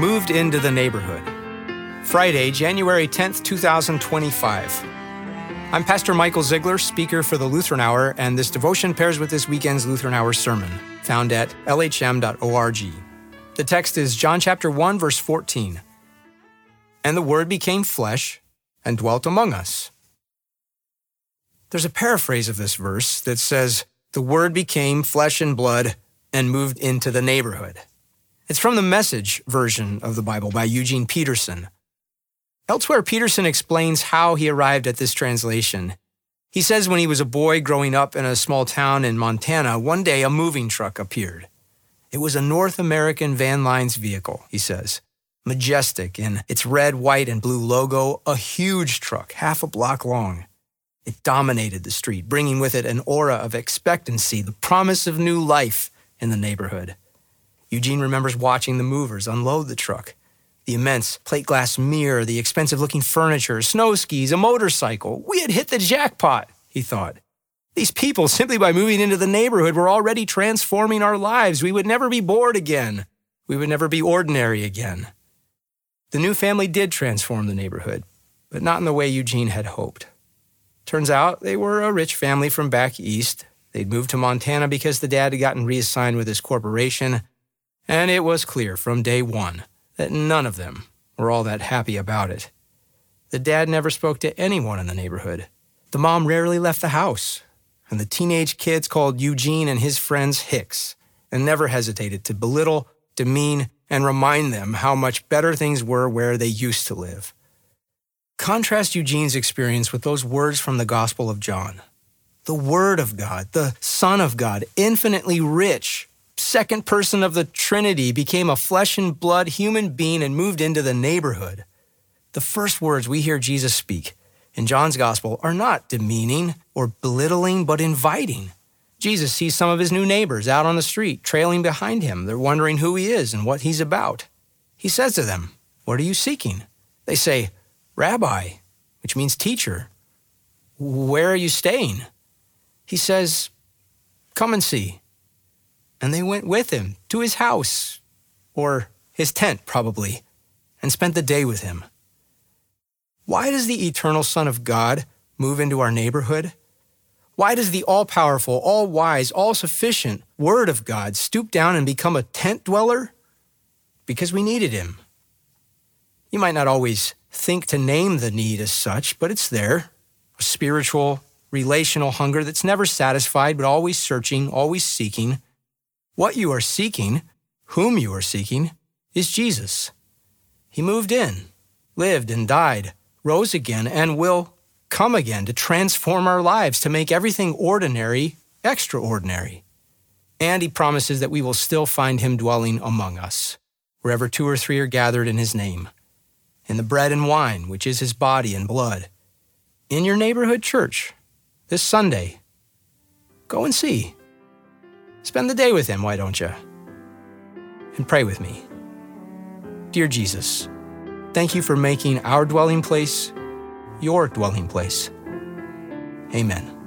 moved into the neighborhood. Friday, January 10th, 2025. I'm Pastor Michael Ziegler, speaker for the Lutheran Hour, and this devotion pairs with this weekend's Lutheran Hour sermon, found at lhm.org. The text is John chapter 1, verse 14. And the Word became flesh and dwelt among us. There's a paraphrase of this verse that says, the Word became flesh and blood and moved into the neighborhood. It's from the Message version of the Bible by Eugene Peterson. Elsewhere, Peterson explains how he arrived at this translation. He says when he was a boy growing up in a small town in Montana, one day a moving truck appeared. It was a North American Van Lines vehicle, he says. Majestic in its red, white, and blue logo, a huge truck, half a block long. It dominated the street, bringing with it an aura of expectancy, the promise of new life in the neighborhood. Eugene remembers watching the movers unload the truck. The immense plate glass mirror, the expensive-looking furniture, snow skis, a motorcycle. We had hit the jackpot, he thought. These people, simply by moving into the neighborhood, were already transforming our lives. We would never be bored again. We would never be ordinary again. The new family did transform the neighborhood, but not in the way Eugene had hoped. Turns out they were a rich family from back east. They'd moved to Montana because the dad had gotten reassigned with his corporation, and it was clear from day one that none of them were all that happy about it. The dad never spoke to anyone in the neighborhood. The mom rarely left the house, and the teenage kids called Eugene and his friends hicks and never hesitated to belittle, demean, and remind them how much better things were where they used to live. Contrast Eugene's experience with those words from the Gospel of John. The Word of God, the Son of God, infinitely rich, second person of the Trinity, became a flesh and blood human being and moved into the neighborhood. The first words we hear Jesus speak in John's Gospel are not demeaning or belittling, but inviting. Jesus sees some of his new neighbors out on the street, trailing behind him. They're wondering who he is and what he's about. He says to them, "What are you seeking?" They say, "Rabbi," which means teacher. "Where are you staying?" He says, "Come and see." And they went with him to his house, or his tent probably, and spent the day with him. Why does the eternal Son of God move into our neighborhood? Why does the all-powerful, all-wise, all-sufficient Word of God stoop down and become a tent dweller? Because we needed him. You might not always think to name the need as such, but it's there. A spiritual, relational hunger that's never satisfied, but always searching, always seeking. What you are seeking, whom you are seeking, is Jesus. He moved in, lived and died, rose again, and will come again to transform our lives, to make everything ordinary extraordinary. And he promises that we will still find him dwelling among us, wherever 2 or 3 are gathered in his name, in the bread and wine, which is his body and blood. In your neighborhood church, this Sunday, go and see. Spend the day with him, why don't you? And pray with me. Dear Jesus, thank you for making our dwelling place your dwelling place. Amen.